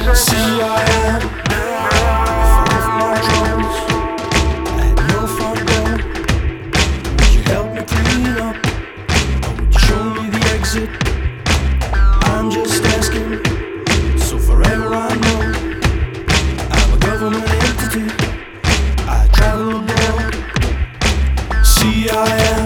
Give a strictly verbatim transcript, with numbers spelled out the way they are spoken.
See, I am free from my troubles at your front door. Would you help me clean up? Or would you show me the exit? I'm just asking, so forever I know I'm a government entity. I travel abroad. See, I am